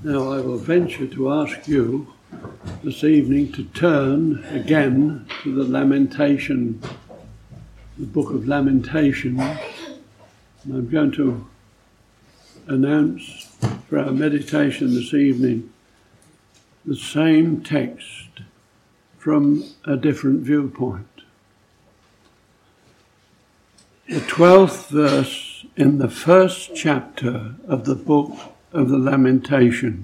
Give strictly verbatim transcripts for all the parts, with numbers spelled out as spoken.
Now I will venture to ask you this evening to turn again to the Lamentation, the book of Lamentations. And I'm going to announce for our meditation this evening the same text from a different viewpoint. The twelfth verse in the first chapter of the book of the Lamentations.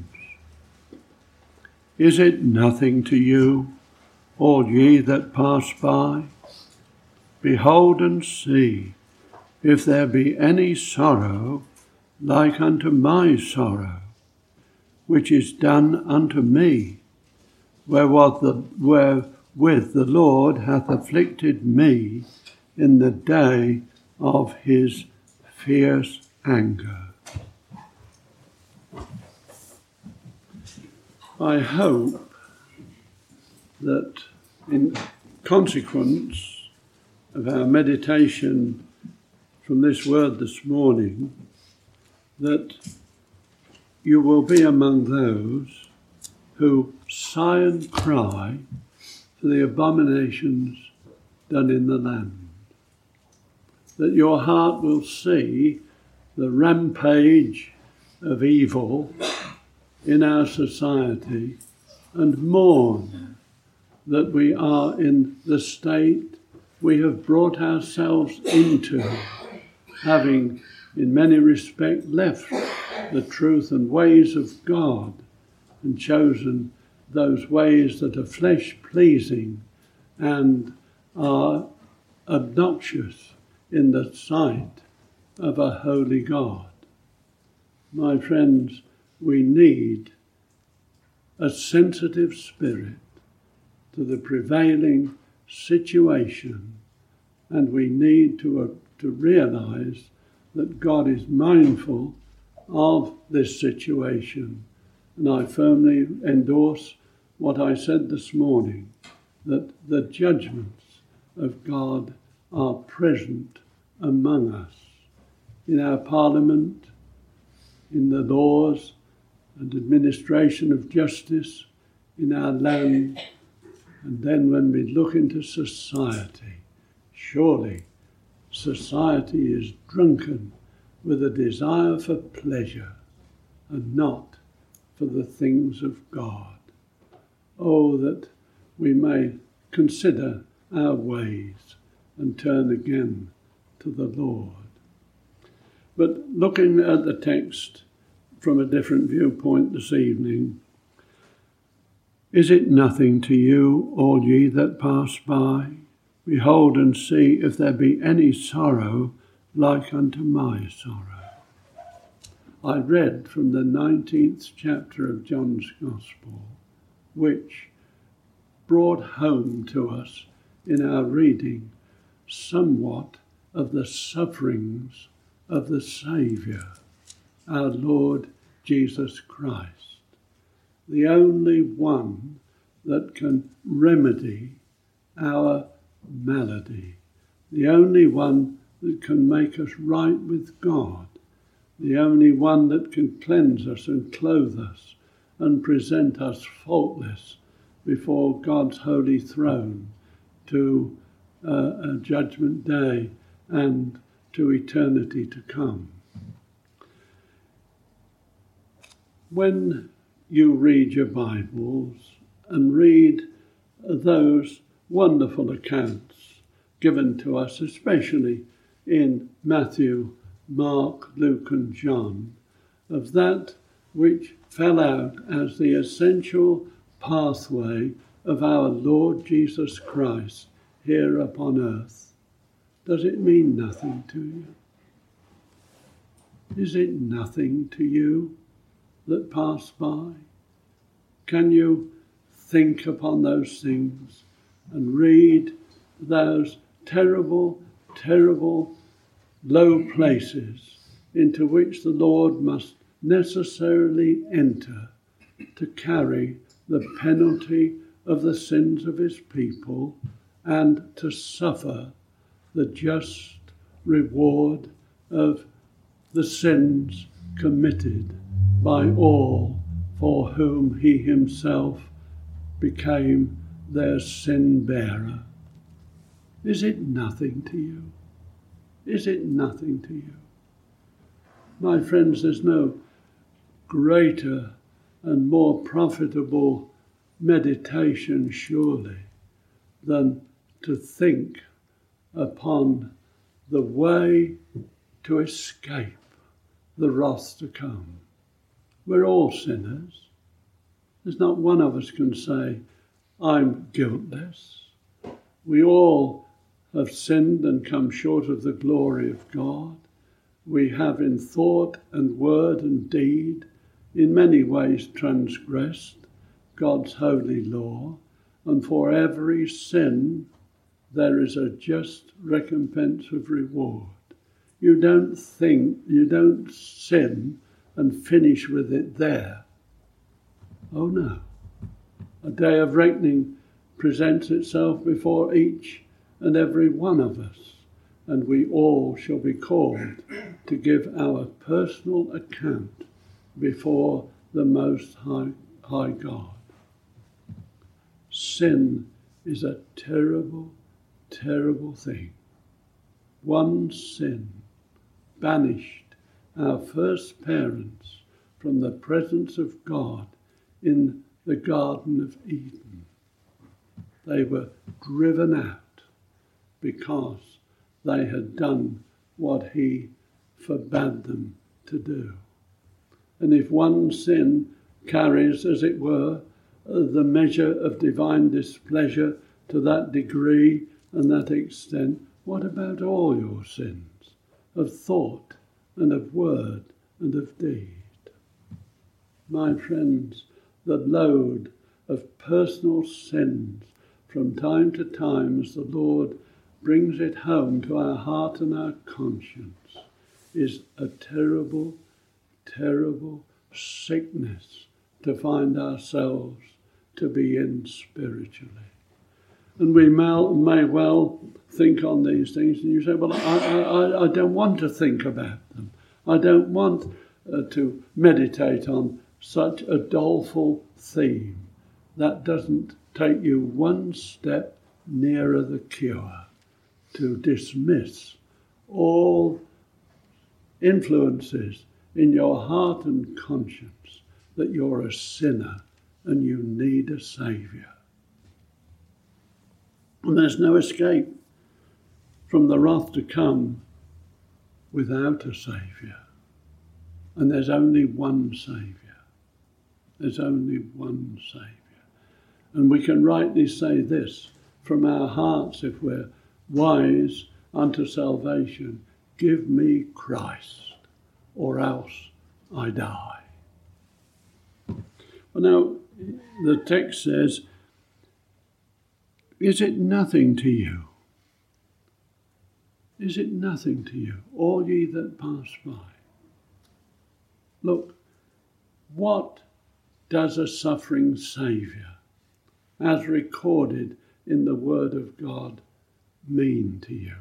Is it nothing to you, all ye that pass by? Behold and see, if there be any sorrow like unto my sorrow, which is done unto me, wherewith the, wherewith the Lord hath afflicted me in the day of his fierce anger. I hope that in consequence of our meditation from this word this morning, that you will be among those who sigh and cry for the abominations done in the land. That your heart will see the rampage of evil in our society and mourn that we are in the state we have brought ourselves into, having in many respects left the truth and ways of God and chosen those ways that are flesh-pleasing and are obnoxious in the sight of a holy God. My friends, we need a sensitive spirit to the prevailing situation, and we need to, uh, to realize that God is mindful of this situation. And I firmly endorse what I said this morning, that the judgments of God are present among us, in our parliament, in the laws and administration of justice in our land, and then when we look into society, surely society is drunken with a desire for pleasure and not for the things of God. Oh, that we may consider our ways and turn again to the Lord. But looking at the text from a different viewpoint this evening, is it nothing to you, all ye that pass by? Behold and see if there be any sorrow like unto my sorrow. I read from the nineteenth chapter of John's Gospel, which brought home to us in our reading somewhat of the sufferings of the Saviour, our Lord Jesus Christ, the only one that can remedy our malady, the only one that can make us right with God, the only one that can cleanse us and clothe us and present us faultless before God's holy throne to uh, a judgment day and to eternity to come. When you read your Bibles and read those wonderful accounts given to us, especially in Matthew, Mark, Luke and John, of that which fell out as the essential pathway of our Lord Jesus Christ here upon earth, does it mean nothing to you? Is it nothing to you that pass by? Can you think upon those things and read those terrible, terrible low places into which the Lord must necessarily enter to carry the penalty of the sins of his people and to suffer the just reward of the sins committed by all for whom he himself became their sin bearer. Is it nothing to you? Is it nothing to you? My friends, there's no greater and more profitable meditation, surely, than to think upon the way to escape the wrath to come. We're all sinners. There's not one of us can say, I'm guiltless. We all have sinned and come short of the glory of God. We have in thought and word and deed in many ways transgressed God's holy law, and for every sin there is a just recompense of reward. You don't think, you don't sin and finish with it there. Oh no. A day of reckoning presents itself before each and every one of us, and we all shall be called to give our personal account before the Most High, High God. Sin is a terrible, terrible thing. One sin banished our first parents from the presence of God in the Garden of Eden. They were driven out because they had done what he forbade them to do. And if one sin carries, as it were, the measure of divine displeasure to that degree and that extent, what about all your sins of thought and of word and of deed? My friends, the load of personal sins from time to time, as the Lord brings it home to our heart and our conscience, is a terrible, terrible sickness to find ourselves to be in spiritually. And we may, may well think on these things, and you say, well, I, I, I don't want to think about them. I don't want uh, to meditate on such a doleful theme. That doesn't take you one step nearer the cure, to dismiss all influences in your heart and conscience that you're a sinner and you need a saviour. And there's no escape from the wrath to come without a saviour. And there's only one saviour. There's only one saviour. And we can rightly say this from our hearts if we're wise unto salvation: give me Christ, or else I die. Well, now, the text says, is it nothing to you? Is it nothing to you, all ye that pass by? Look, what does a suffering Saviour, as recorded in the Word of God, mean to you?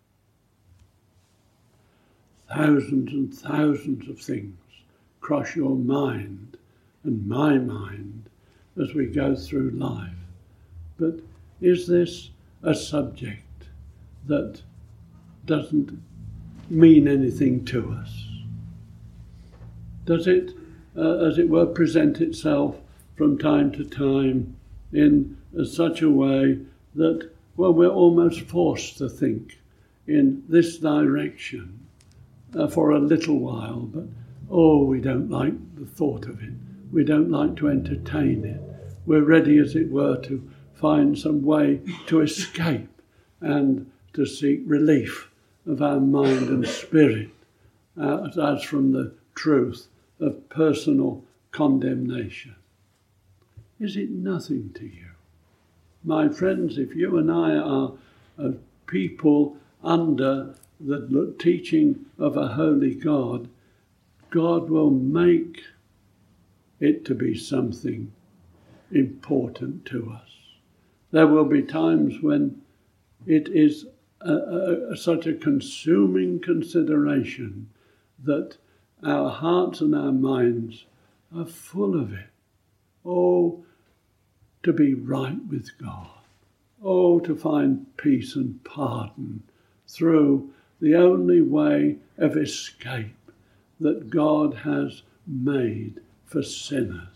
Thousands and thousands of things cross your mind and my mind as we go through life. But is this a subject that doesn't mean anything to us? Does it, uh, as it were, present itself from time to time in uh, such a way that, well, we're almost forced to think in this direction uh, for a little while, but, oh, we don't like the thought of it. We don't like to entertain it. We're ready, as it were, to find some way to escape and to seek relief of our mind and spirit uh, as from the truth of personal condemnation. Is it nothing to you? My friends, if you and I are a people under the teaching of a holy God, God will make it to be something important to us. There will be times when it is a, a, such a consuming consideration that our hearts and our minds are full of it. Oh, to be right with God. Oh, to find peace and pardon through the only way of escape that God has made for sinners.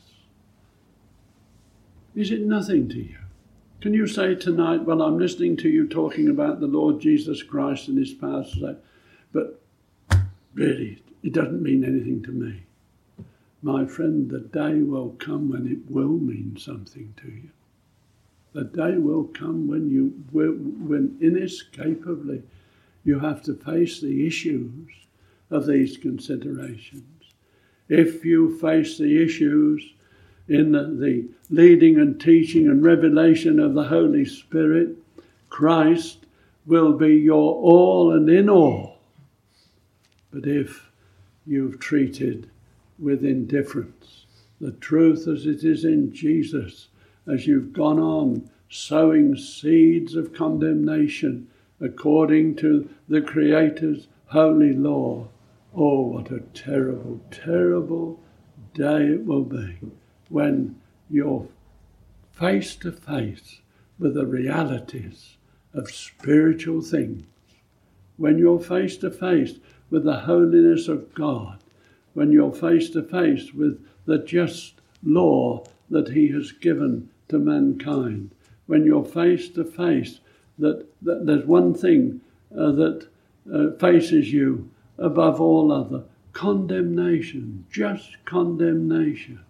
Is it nothing to you? Can you say tonight, well, I'm listening to you talking about the Lord Jesus Christ and his power to save, but really, it doesn't mean anything to me. My friend, the day will come when it will mean something to you. The day will come when you, when inescapably you have to face the issues of these considerations. If you face the issues in the, the leading and teaching and revelation of the Holy Spirit, Christ will be your all and in all. But if you've treated with indifference the truth as it is in Jesus, as you've gone on sowing seeds of condemnation according to the Creator's holy law, oh, what a terrible, terrible day it will be when you're face to face with the realities of spiritual things, when you're face to face with the holiness of God, when you're face to face with the just law that he has given to mankind, when you're face to face that, that there's one thing uh, that uh, faces you above all other: condemnation, just condemnation.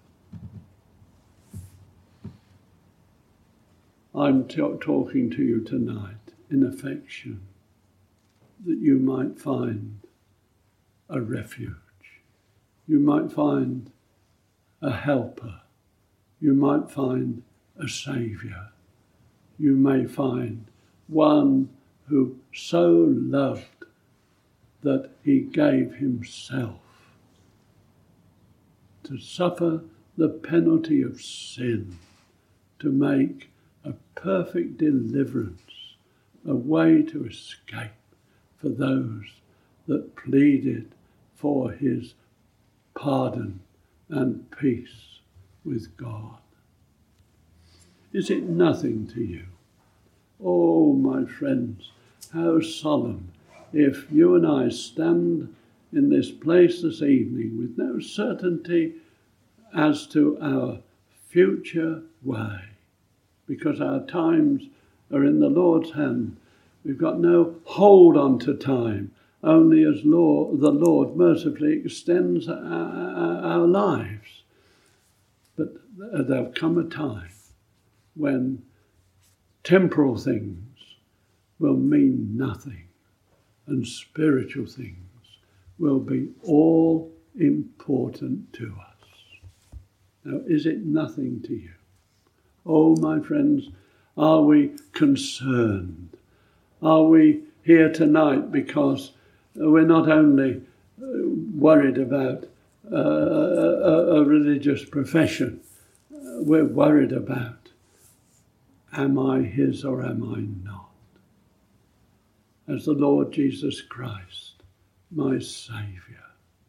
I'm t- talking to you tonight in affection, that you might find a refuge. You might find a helper. You might find a saviour. You may find one who so loved that he gave himself to suffer the penalty of sin, to make a perfect deliverance, a way to escape for those that pleaded for his pardon and peace with God. Is it nothing to you? Oh, my friends, how solemn if you and I stand in this place this evening with no certainty as to our future way, because our times are in the Lord's hand. We've got no hold on to time, only as law, the Lord mercifully extends our, our, our lives. But there'll come a time when temporal things will mean nothing and spiritual things will be all important to us. Now, is it nothing to you? Oh, my friends, are we concerned? Are we here tonight because we're not only worried about uh, a, a religious profession, we're worried about, am I his or am I not? As the Lord Jesus Christ, my Saviour,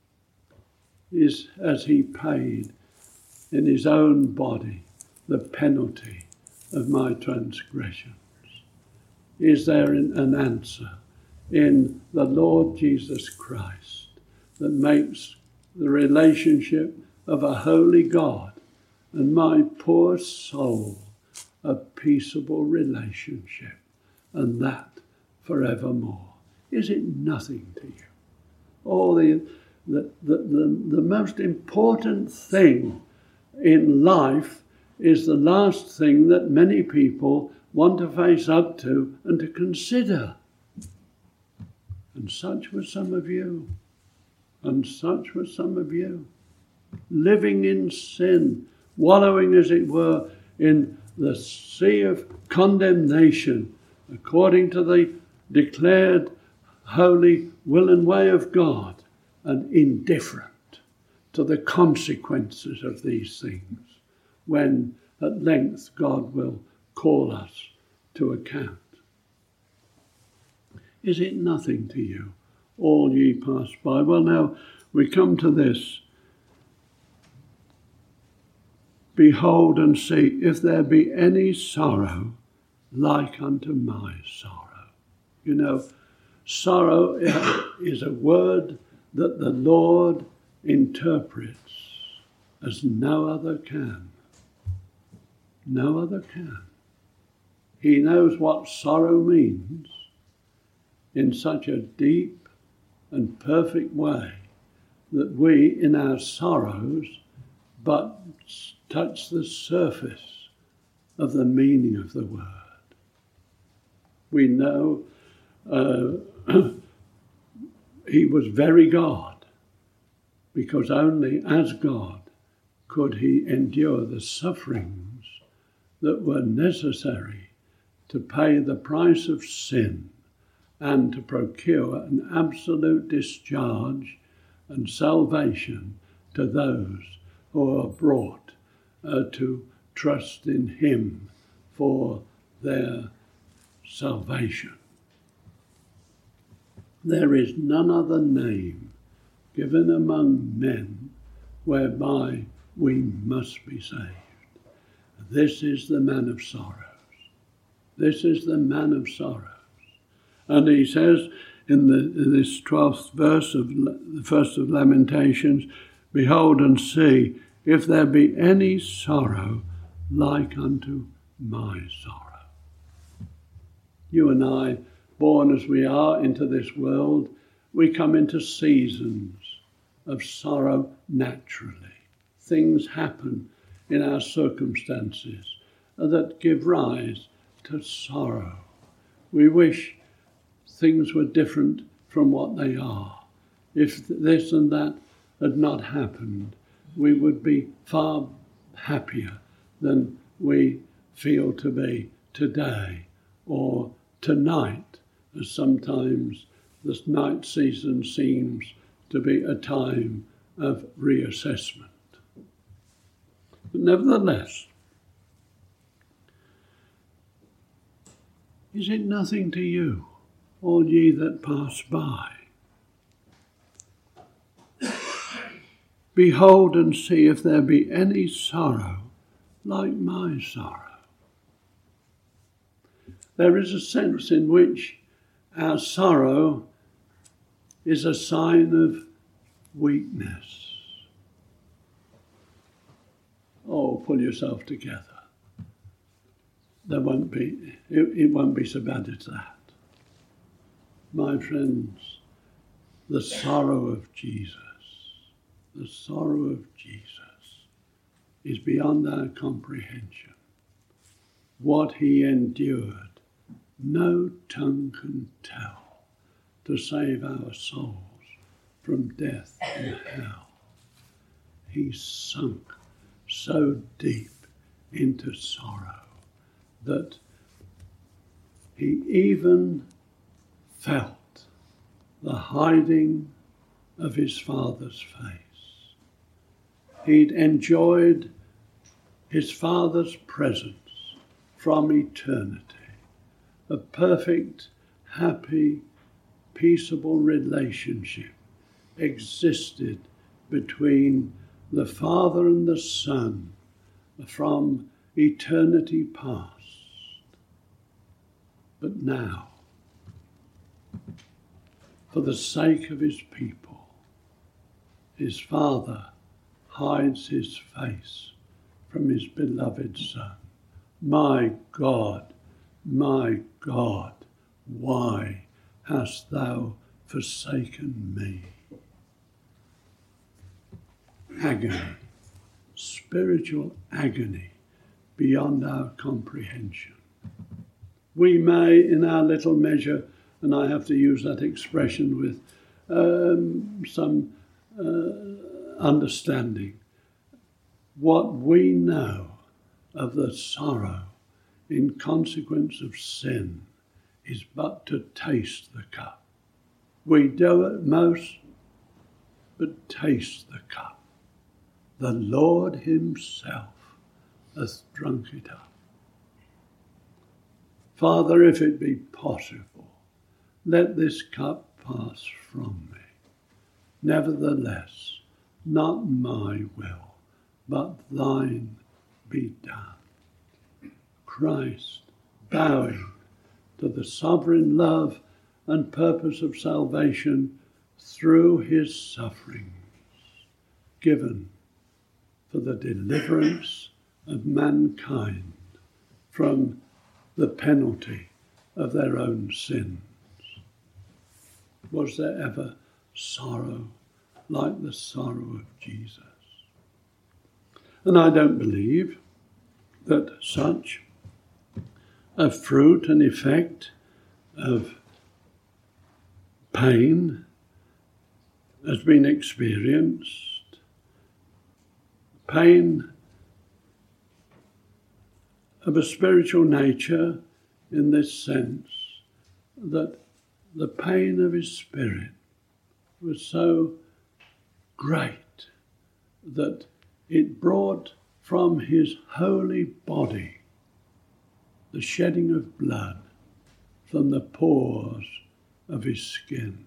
is as he paid in his own body the penalty of my transgressions. Is there an answer in the Lord Jesus Christ that makes the relationship of a holy God and my poor soul a peaceable relationship, and that forevermore? Is it nothing to you? Oh, the, the, the, the, the most important thing in life is the last thing that many people want to face up to and to consider. And such were some of you. And such were some of you. Living in sin, wallowing as it were in the sea of condemnation, according to the declared holy will and way of God, and indifferent to the consequences of these things, when at length God will call us to account. Is it nothing to you, all ye pass by? Well, now we come to this. behold and see if there be any sorrow like unto my sorrow. You know, sorrow is a word that the Lord interprets as no other can. No other can. He knows what sorrow means in such a deep and perfect way that we, in our sorrows, but touch the surface of the meaning of the word. We know uh, he was very God, because only as God could he endure the sufferings that were necessary to pay the price of sin and to procure an absolute discharge and salvation to those who are brought uh, to trust in him for their salvation. There is none other name given among men whereby we must be saved. This is the man of sorrows. This is the man of sorrows. And he says in, the, in this twelfth verse of the first of Lamentations, behold and see if there be any sorrow like unto my sorrow. You and I, born as we are into this world, we come into seasons of sorrow naturally. Things happen in our circumstances that give rise to sorrow. We wish things were different from what they are. If this and that had not happened, we would be far happier than we feel to be today or tonight, as sometimes this night season seems to be a time of reassessment. But nevertheless, is it nothing to you, all ye that pass by? Behold and see if there be any sorrow like my sorrow. There is a sense in which our sorrow is a sign of weakness. Oh, pull yourself together. There won't be, it, it won't be so bad as that. My friends, the sorrow of Jesus, the sorrow of Jesus is beyond our comprehension. What he endured, no tongue can tell, to save our souls from death and hell. He sunk so deep into sorrow that he even felt the hiding of his Father's face. He'd enjoyed his Father's presence from eternity. A perfect, happy, peaceable relationship existed between the Father and the Son from eternity past. But now, for the sake of his people, his Father hides his face from his beloved Son. My God, my God, why hast thou forsaken me? Agony, spiritual agony beyond our comprehension. We may, in our little measure, and I have to use that expression with um, some uh, understanding, what we know of the sorrow in consequence of sin is but to taste the cup. We do at most but taste the cup. The Lord himself hath drunk it up. Father, if it be possible, let this cup pass from me. Nevertheless, not my will, but thine be done. Christ bowing to the sovereign love and purpose of salvation through his sufferings, given for the deliverance of mankind from the penalty of their own sins. Was there ever sorrow like the sorrow of Jesus? And I don't believe that such a fruit and effect of pain has been experienced. Pain of a spiritual nature in this sense that the pain of his spirit was so great that it brought from his holy body the shedding of blood from the pores of his skin.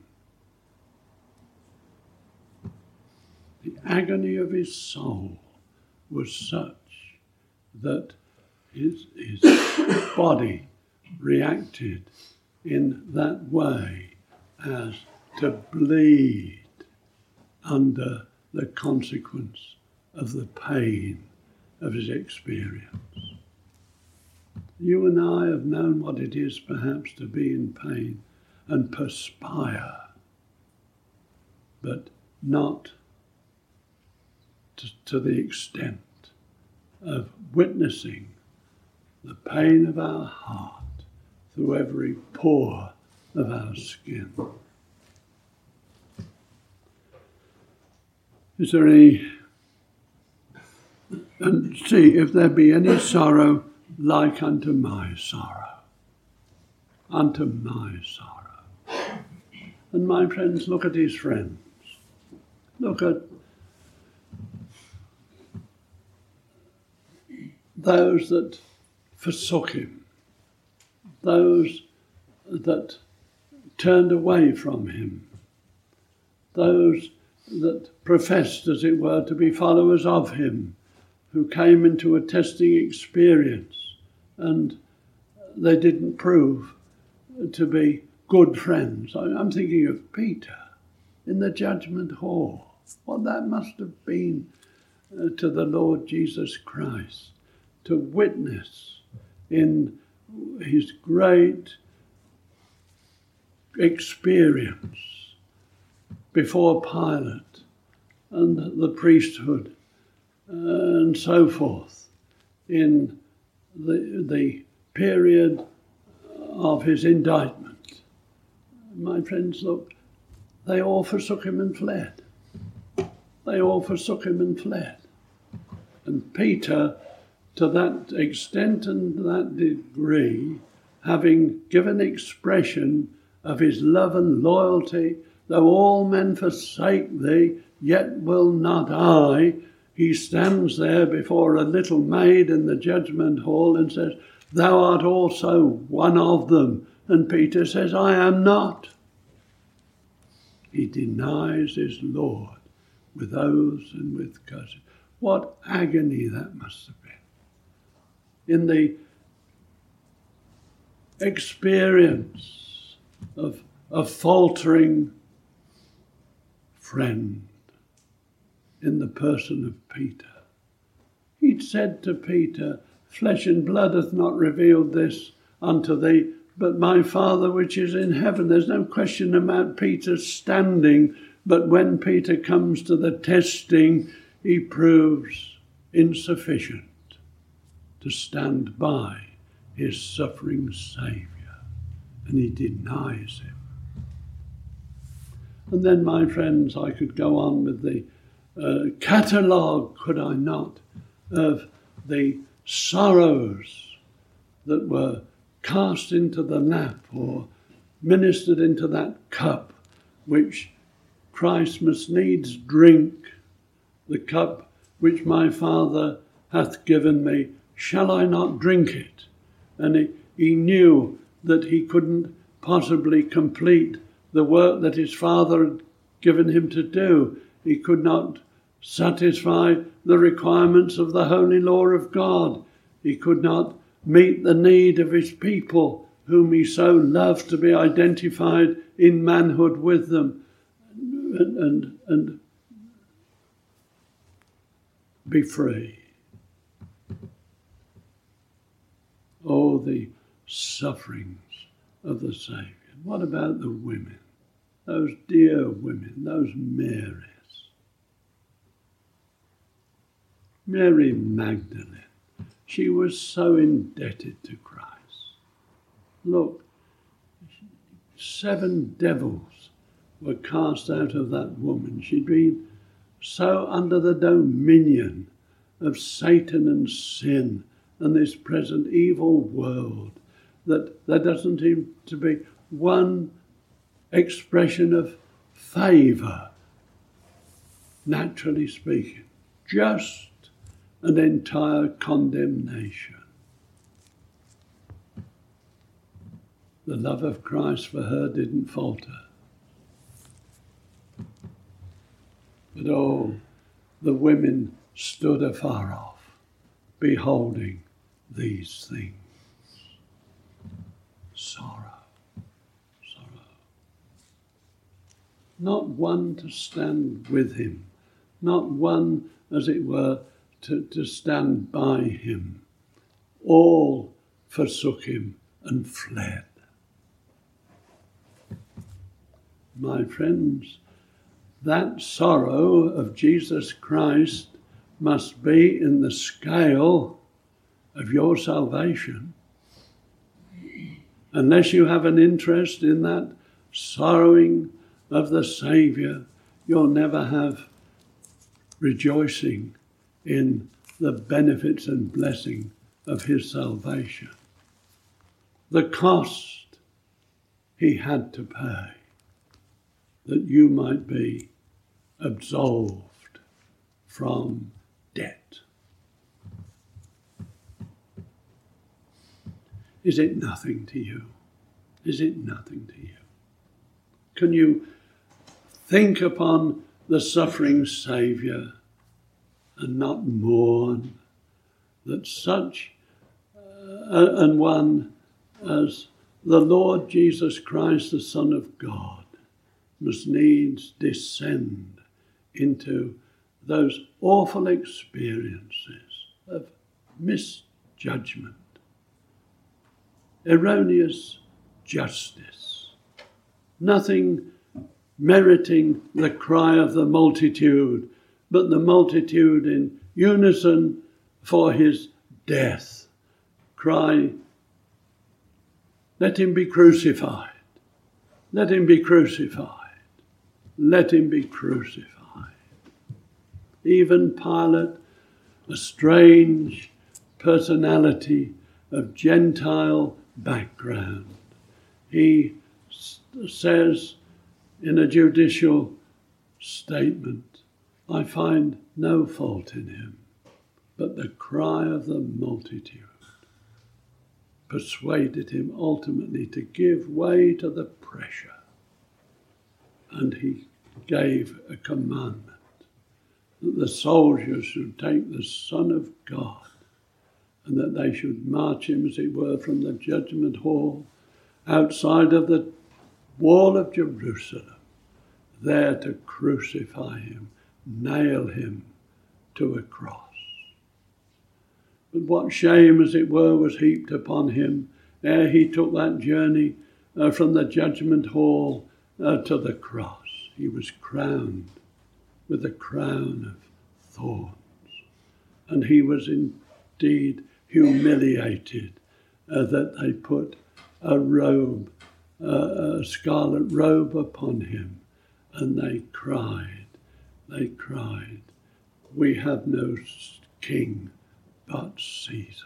The agony of his soul was such that his, his body reacted in that way as to bleed under the consequence of the pain of his experience. You and I have known what it is perhaps to be in pain and perspire, but not to, to the extent of witnessing the pain of our heart through every pore of our skin. Is there any, and see if there be any sorrow like unto my sorrow, unto my sorrow. And my friends, look at his friends. Look at those that forsook him, those that turned away from him, those that professed, as it were, to be followers of him, who came into a testing experience and they didn't prove to be good friends. I'm thinking of Peter in the judgment hall. What that must have been uh, to the Lord Jesus Christ, to witness in his great experience before Pilate and the priesthood and so forth in the, the period of his indictment. My friends, look, they all forsook him and fled. They all forsook him and fled. And Peter, to that extent and that degree, having given expression of his love and loyalty, though all men forsake thee, yet will not I, he stands there before a little maid in the judgment hall and says, thou art also one of them. And Peter says, I am not. He denies his Lord with oaths and with curses. What agony that must have been. In the experience of a faltering friend in the person of Peter. He'd said to Peter, flesh and blood hath not revealed this unto thee, but my Father which is in heaven. There's no question about Peter's standing, but when Peter comes to the testing, he proves insufficient to stand by his suffering Saviour, and he denies him. And then, my friends, I could go on with the uh, catalogue, could I not, of the sorrows that were cast into the lap or ministered into that cup which Christ must needs drink, the cup which my Father hath given me. Shall I not drink it? And he, he knew that he couldn't possibly complete the work that his Father had given him to do. He could not satisfy the requirements of the holy law of God. He could not meet the need of his people, whom he so loved, to be identified in manhood with them and, and, and be free. Oh, the sufferings of the Saviour. What about the women? Those dear women, those Marys. Mary Magdalene. She was so indebted to Christ. Look, seven devils were cast out of that woman. She'd been so under the dominion of Satan and sin and this present evil world that there doesn't seem to be one expression of favour, naturally speaking, just an entire condemnation. The love of Christ for her didn't falter. But oh, the women stood afar off, beholding these things. Sorrow, sorrow. Not one to stand with him, not one, as it were, to, to stand by him. All forsook him and fled. My friends, that sorrow of Jesus Christ must be in the scale of your salvation. Unless you have an interest in that sorrowing of the Saviour, you'll never have rejoicing in the benefits and blessing of his salvation. The cost he had to pay, that you might be absolved from debt. Is it nothing to you? Is it nothing to you? Can you think upon the suffering Saviour and not mourn that such uh, and one as the Lord Jesus Christ, the Son of God, must needs descend into those awful experiences of misjudgment, erroneous justice, nothing meriting the cry of the multitude, but the multitude in unison for his death cry, let him be crucified, let him be crucified, let him be crucified. Even Pilate, a strange personality of Gentile background, he says in a judicial statement, I find no fault in him, but the cry of the multitude persuaded him ultimately to give way to the pressure. And he gave a commandment that the soldiers should take the Son of God and that they should march him, as it were, from the judgment hall outside of the wall of Jerusalem, there to crucify him, nail him to a cross. But what shame, as it were, was heaped upon him ere he took that journey uh, from the judgment hall uh, to the cross. He was crowned with a crown of thorns, and he was indeed humiliated uh, that they put a robe, uh, a scarlet robe upon him, and they cried, they cried, we have no king but Caesar.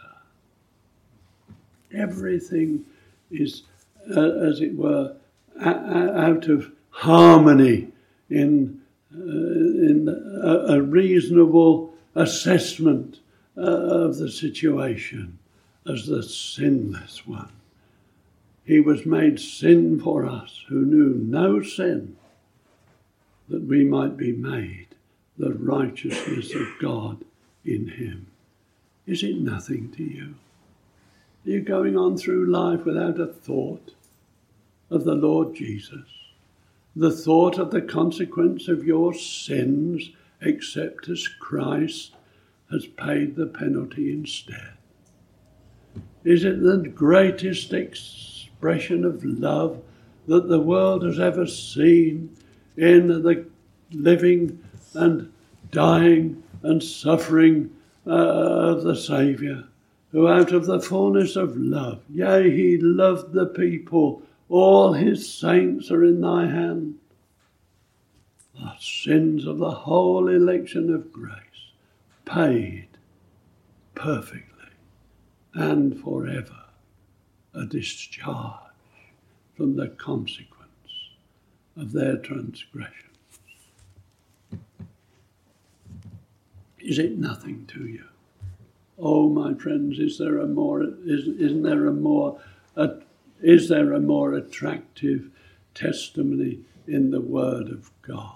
Everything is, uh, as it were, a- out of harmony in, uh, in a, a reasonable assessment uh, of the situation as the sinless one. He was made sin for us who knew no sin, that we might be made the righteousness of God in him. Is it nothing to you? Are you going on through life without a thought of the Lord Jesus? The thought of the consequence of your sins, except as Christ has paid the penalty instead? Is it the greatest expression of love that the world has ever seen in the living and dying and suffering uh, of the Saviour, who out of the fullness of love, yea, he loved the people, all his saints are in thy hand. The sins of the whole election of grace, paid perfectly and forever, a discharge from the consequence of their transgressions. Is it nothing to you? Oh, my friends, is there a more, is, isn't there a more, a, is there a more attractive testimony in the Word of God?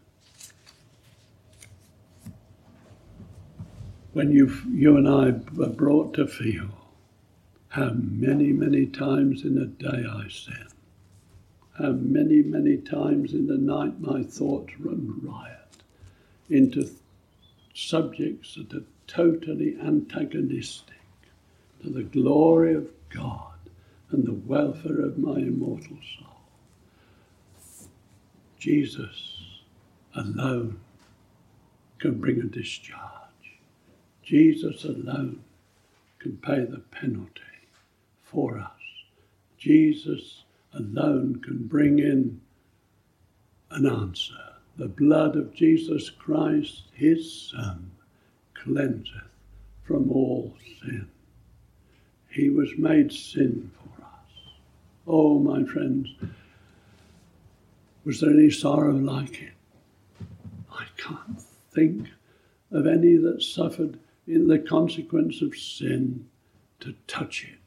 When you you and I are brought to feel how many, many times in a day I sin, how many, many times in the night my thoughts run riot into subjects that are totally antagonistic to the glory of God and the welfare of my immortal soul. Jesus alone can bring a discharge. Jesus alone can pay the penalty for us. Jesus alone can bring in an answer. The blood of Jesus Christ, his Son, cleanseth from all sin. He was made sin for us. Oh, my friends, was there any sorrow like it? I can't think of any that suffered in the consequence of sin to touch it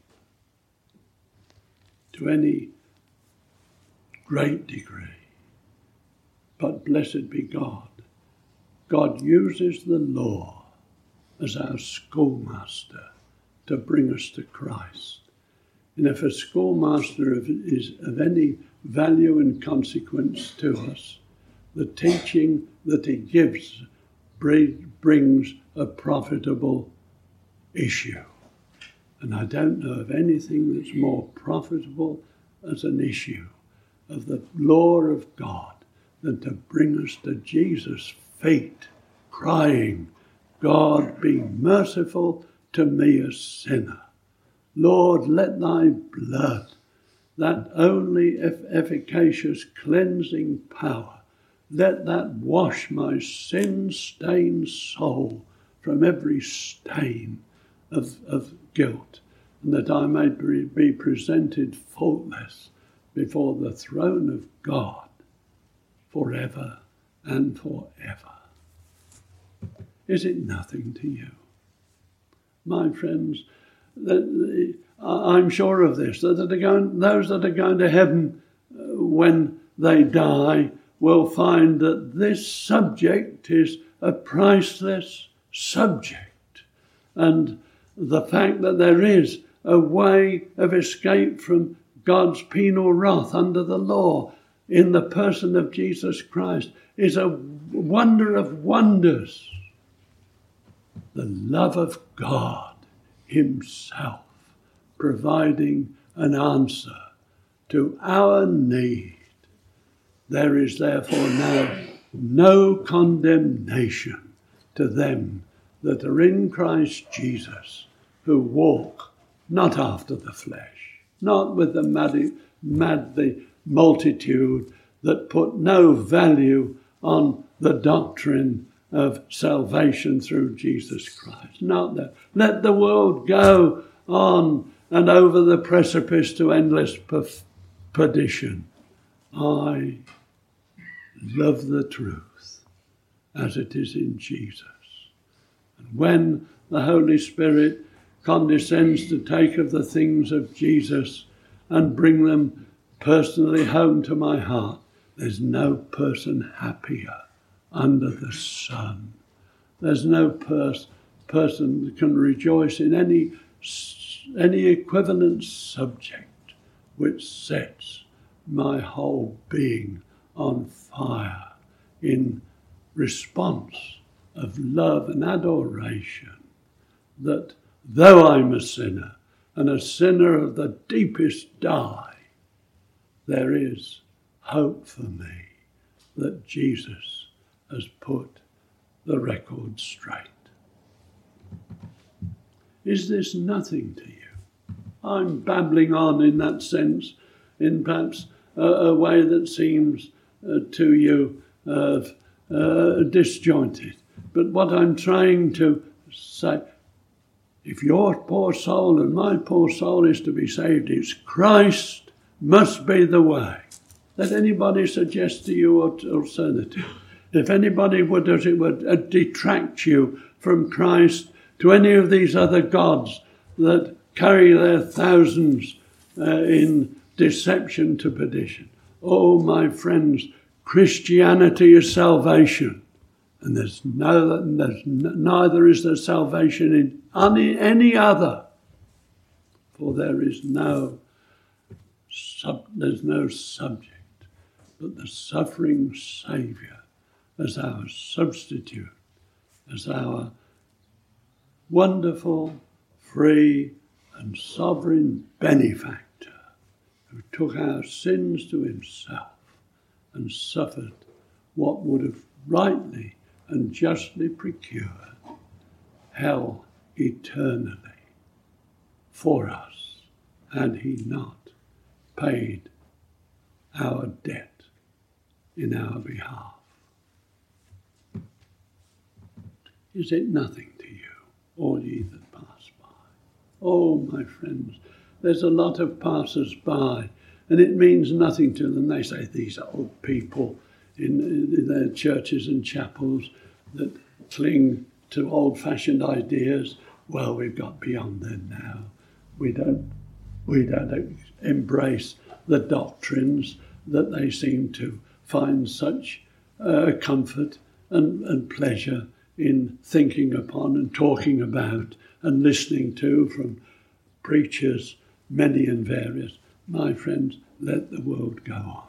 to any great degree. But blessed be God. God uses the law as our schoolmaster to bring us to Christ. And if a schoolmaster is of any value and consequence to us, the teaching that he gives brings a profitable issue. And I don't know of anything that's more profitable as an issue of the law of God than to bring us to Jesus' feet, crying, God, be merciful to me, a sinner. Lord, let thy blood, that only efficacious cleansing power, let that wash my sin-stained soul from every stain of, of guilt, and that I may be presented faultless before the throne of God forever and forever. Is it nothing to you? My friends, I'm sure of this, that are going, those that are going to heaven when they die will find that this subject is a priceless subject. And the fact that there is a way of escape from God's penal wrath under the law in the person of Jesus Christ is a wonder of wonders. The love of God himself providing an answer to our need. There is therefore now no condemnation to them that are in Christ Jesus, who walk not after the flesh, not with the mad, mad the multitude that put no value on the doctrine of salvation through Jesus Christ. Not that. Let the world go on and over the precipice to endless perdition. I love the truth as it is in Jesus. And when the Holy Spirit condescends to take of the things of Jesus and bring them personally home to my heart, there's no person happier under the sun. There's no pers- person that can rejoice in any, any equivalent subject which sets my whole being on fire in response of love and adoration, that though I'm a sinner, and a sinner of the deepest dye, there is hope for me that Jesus has put the record straight. Is this nothing to you? I'm babbling on in that sense, in perhaps a, a way that seems uh, to you uh, uh, disjointed. But what I'm trying to say, if your poor soul and my poor soul is to be saved, it's Christ must be the way. Let anybody suggest to you an alternative. If anybody would, as it would, uh, detract you from Christ to any of these other gods that carry their thousands uh, in deception to perdition. Oh, my friends, Christianity is salvation. And there's no, there's neither is there salvation in any, any other. For there is no, sub, there's no subject but the suffering Saviour as our substitute, as our wonderful, free and sovereign benefactor who took our sins to himself and suffered what would have rightly and justly procured hell eternally for us, had he not paid our debt in our behalf. Is it nothing to you, all ye that pass by? Oh, my friends, there's a lot of passers-by, and it means nothing to them. They say these old people in, in their churches and chapels that cling to old-fashioned ideas. Well, we've got beyond them now. We don't, we don't embrace the doctrines that they seem to find such uh, comfort and, and pleasure in thinking upon and talking about and listening to from preachers, many and various. My friends, let the world go on.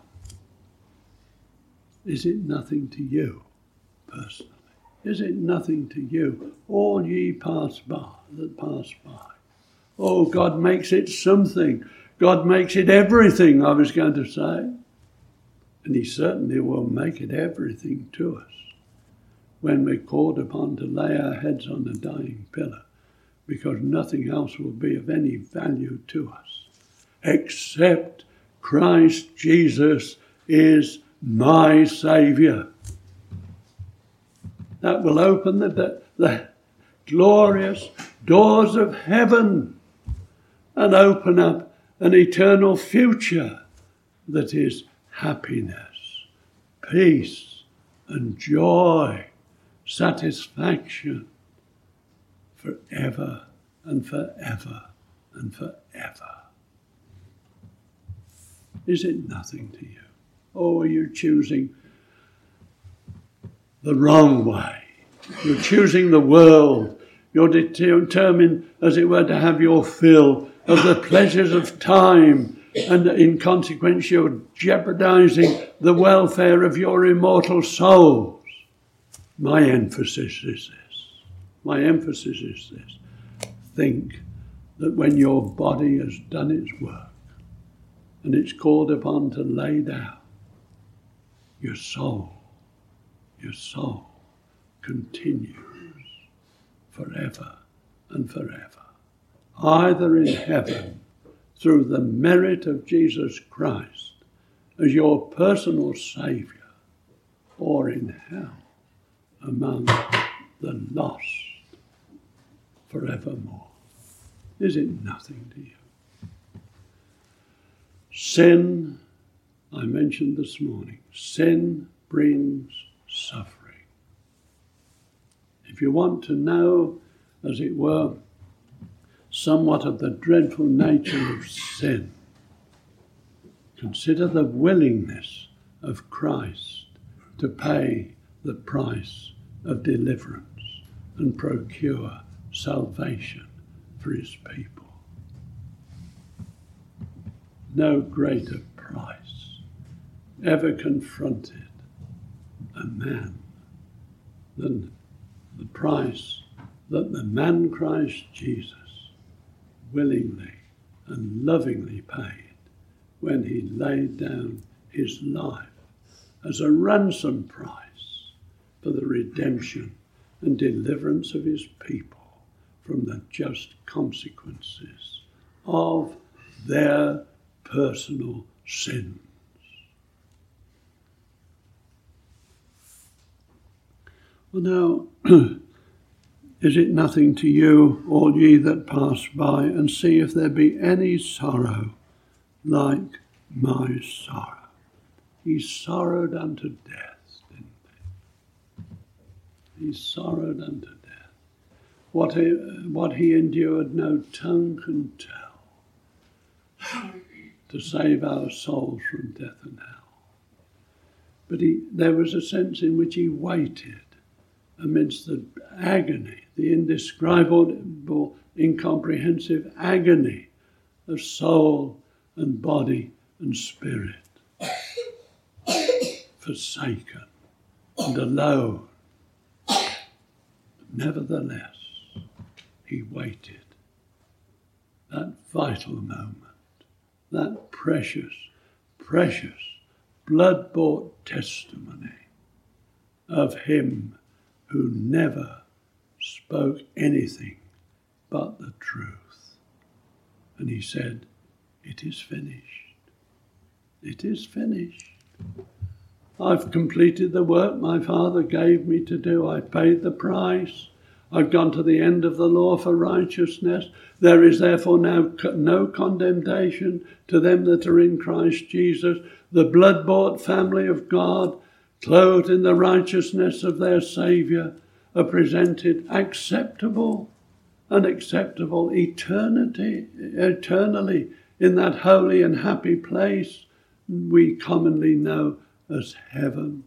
Is it nothing to you personally? Is it nothing to you, all ye pass by, that pass by? Oh, God makes it something. God makes it everything, I was going to say. And he certainly will make it everything to us when we're called upon to lay our heads on a dying pillar, because nothing else will be of any value to us except Christ Jesus is my Saviour. That will open the, the glorious doors of heaven and open up an eternal future that is happiness, peace and joy, satisfaction forever and forever and forever. Is it nothing to you? Or are you choosing the wrong way? You're choosing the world. You're determined, as it were, to have your fill of the pleasures of time, and in consequence you're jeopardizing the welfare of your immortal souls. My emphasis is this. My emphasis is this. Think that when your body has done its work and it's called upon to lay down, your soul, your soul continues forever and forever, either in heaven through the merit of Jesus Christ as your personal Saviour, or in hell among the lost forevermore. Is it nothing to you? Sin, I mentioned this morning, sin brings suffering. If you want to know, as it were, somewhat of the dreadful nature of sin, consider the willingness of Christ to pay the price of deliverance and procure salvation for his people. No greater price ever confronted a man than the price that the man Christ Jesus willingly and lovingly paid when he laid down his life as a ransom price for the redemption and deliverance of his people from the just consequences of their personal sins. Well, now, is it nothing to you, all ye that pass by, and see if there be any sorrow like my sorrow? He sorrowed unto death, didn't he? He sorrowed unto death. What he, what he endured, no tongue can tell, to save our souls from death and hell. But he, there was a sense in which he waited amidst the agony, the indescribable, incomprehensive agony of soul and body and spirit, forsaken and alone. Nevertheless, he waited. That vital moment, that precious, precious, blood-bought testimony of him who never spoke anything but the truth. And he said, it is finished. It is finished. I've completed the work my Father gave me to do. I paid the price. I've gone to the end of the law for righteousness. There is therefore now no condemnation to them that are in Christ Jesus, the blood-bought family of God, clothed in the righteousness of their Saviour, are presented acceptable and acceptable eternity, eternally in that holy and happy place we commonly know as heaven.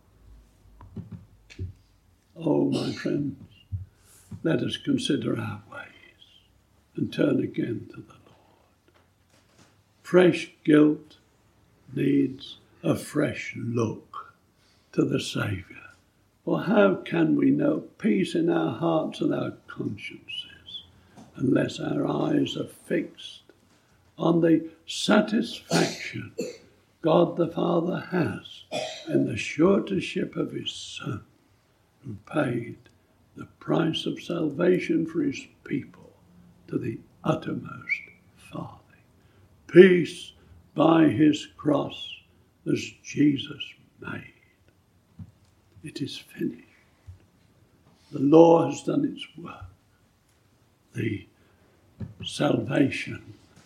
Oh, my friends, let us consider our ways and turn again to the Lord. Fresh guilt needs a fresh look to the Saviour. Or how can we know peace in our hearts and our consciences unless our eyes are fixed on the satisfaction God the Father has in the surety of his Son, who paid the price of salvation for his people to the uttermost farthing. Peace by his cross as Jesus made. It is finished. The law has done its work. The salvation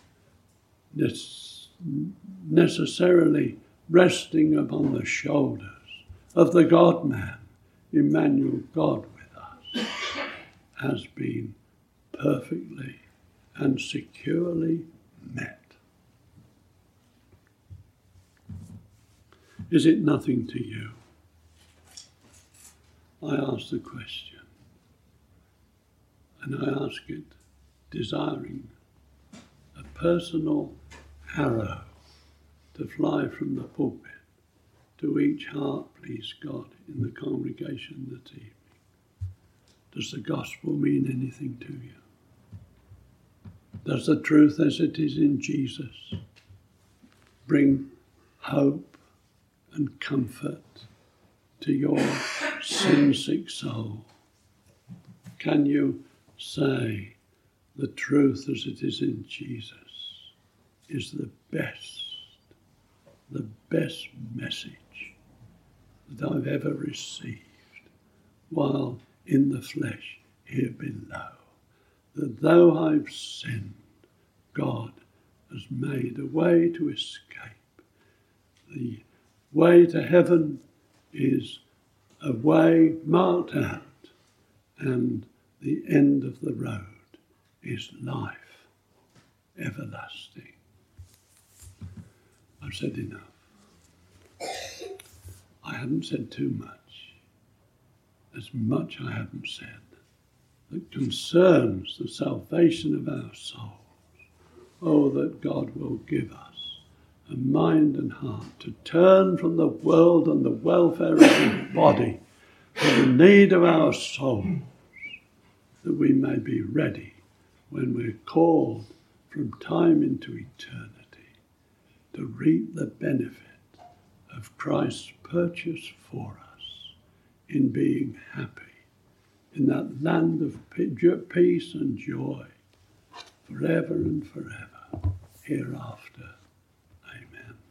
necessarily resting upon the shoulders of the God-man, Emmanuel, God with us, has been perfectly and securely met. Is it nothing to you? I ask the question, and I ask it desiring a personal arrow to fly from the pulpit to each heart, please God, in the congregation this evening. Does the gospel mean anything to you? Does the truth as it is in Jesus bring hope and comfort to your sin-sick soul? Can you say the truth as it is in Jesus is the best, the best message that I've ever received while in the flesh here below? That though I've sinned, God has made a way to escape. The way to heaven is a way marked out, and the end of the road is life everlasting. I've said enough. I haven't said too much. there's much I haven't said that concerns the salvation of our souls. Oh, that God will give us a mind and heart to turn from the world and the welfare of the body to the need of our souls, that we may be ready when we're called from time into eternity to reap the benefit of Christ's purchase for us in being happy in that land of peace and joy forever and forever hereafter.